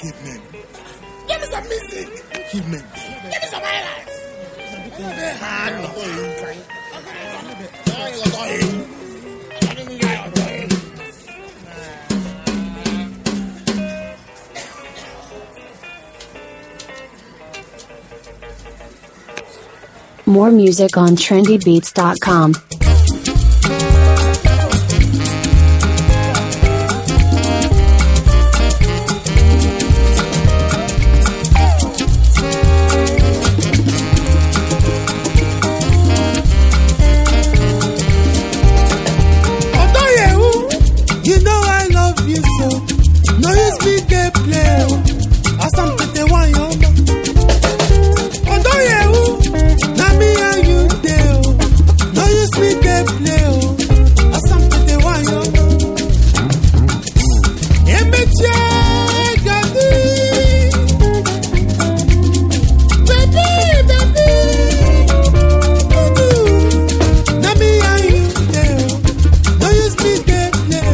Achievement. Give me some music. Achievement. Give me some highlights. More music on trendybeats.com. You know I love you so. No use me dey play. Asam tete wan yo ma. Odo yehu, na me and you dey. No use me dey play. Asam tete wan yo ma. Emeche gadi, baby, baby. Na me and you dey. No use me dey play.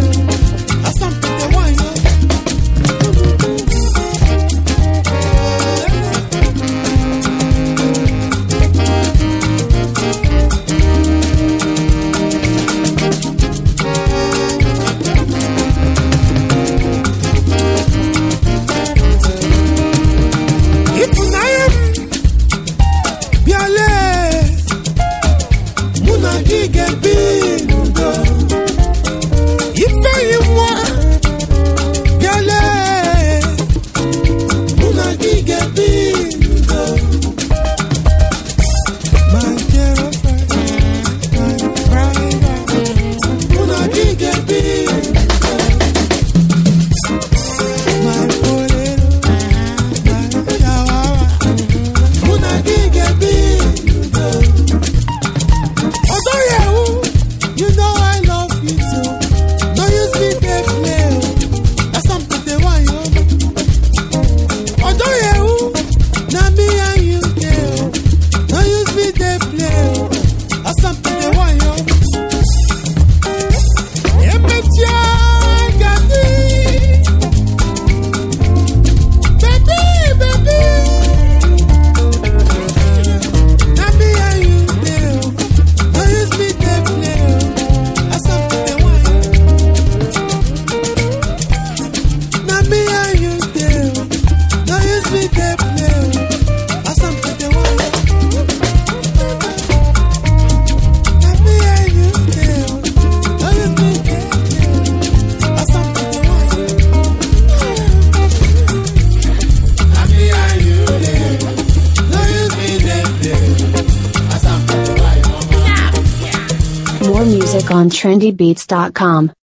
More music on trendybeats.com.